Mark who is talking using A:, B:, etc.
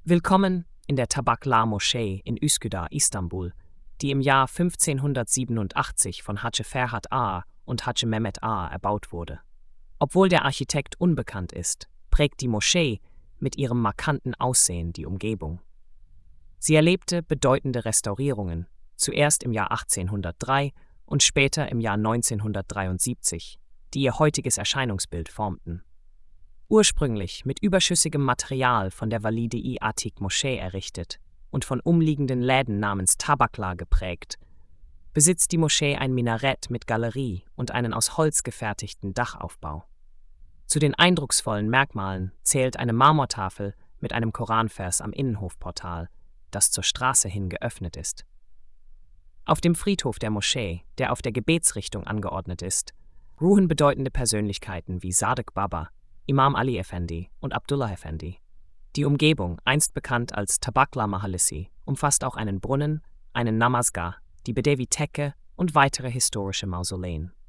A: Willkommen in der Tabaklar-Moschee in Üsküdar, Istanbul, die im Jahr 1587 von Hacı Ferhat Ağa und Hacı Mehmet Ağa erbaut wurde. Obwohl der Architekt unbekannt ist, prägt die Moschee mit ihrem markanten Aussehen die Umgebung. Sie erlebte bedeutende Restaurierungen, zuerst im Jahr 1803 und später im Jahr 1973, die ihr heutiges Erscheinungsbild formten. Ursprünglich mit überschüssigem Material von der Valide-i Atik Moschee errichtet und von umliegenden Läden namens Tabaklar geprägt, besitzt die Moschee ein Minarett mit Galerie und einen aus Holz gefertigten Dachaufbau. Zu den eindrucksvollen Merkmalen zählt eine Marmortafel mit einem Koranvers am Innenhofportal, das zur Straße hin geöffnet ist. Auf dem Friedhof der Moschee, der auf der Gebetsrichtung angeordnet ist, ruhen bedeutende Persönlichkeiten wie Sadık Baba, Imam Ali Efendi und Abdullah Efendi. Die Umgebung, einst bekannt als Tabaklar Mahallesi, umfasst auch einen Brunnen, einen Namazgah, die Bedevi Tekke und weitere historische Mausoleen.